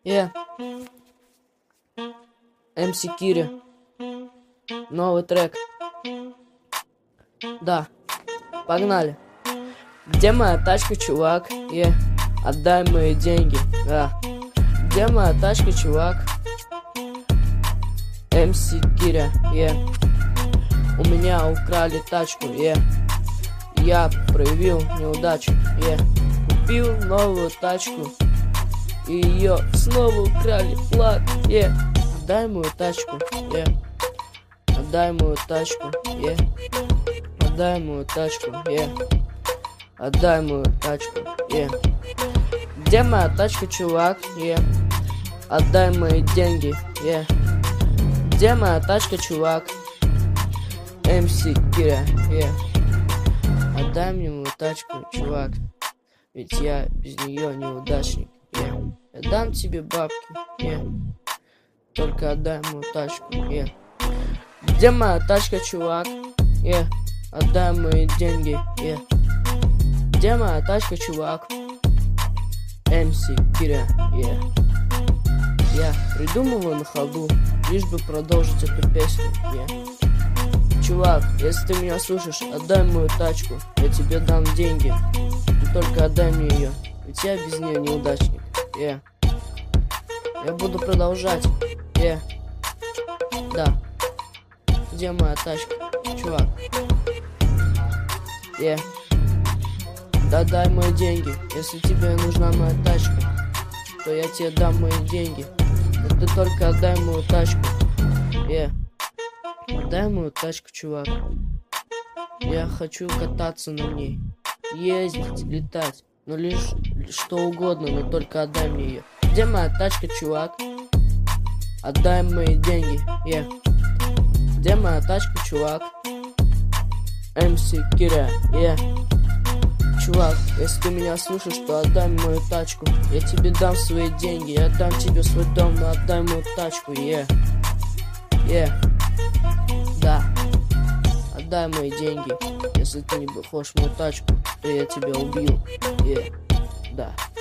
МС Кири. Новый трек. Да. Погнали. Где моя тачка, чувак? Отдай мои деньги. Да. Где моя тачка, чувак? МС Кири. У меня украли тачку. Я проявил неудачу. Купил новую тачку. И ее снова украли. Плак. Отдай мою тачку. Отдай мою тачку. Отдай мою тачку. Отдай мою тачку. Где моя тачка, чувак? Отдай мои деньги. Где моя тачка, чувак? МС Кири. Отдай мне мою тачку, чувак. Ведь я без нее неудачник. Я дам тебе бабки. Только отдай мою тачку. Где моя тачка, чувак? Отдай мои деньги. Где моя тачка, чувак? МС Кири. Я придумываю на ходу, лишь бы продолжить эту песню. Чувак, если ты меня слушаешь, отдай мою тачку. Я тебе дам деньги. Ты только отдай мне ее. Ведь я без нее неудачник. Я буду продолжать. Да. Где моя тачка, чувак? Да дай мои деньги. Если тебе нужна моя тачка, то я тебе дам мои деньги. Но ты только отдай мою тачку. Отдай мою тачку, чувак. Я хочу кататься на ней. Ездить, летать. Ну лишь что угодно, но только отдай мне ее. Где моя тачка, чувак? Отдай мои деньги. Где моя тачка, чувак? МС Кири. Чувак, если ты меня слушаешь, то отдай мою тачку. Я тебе дам свои деньги. Я дам тебе свой дом, но отдай мою тачку. Да. Отдай мои деньги. Если ты не хочешь мою тачку, то я тебя убью. Да.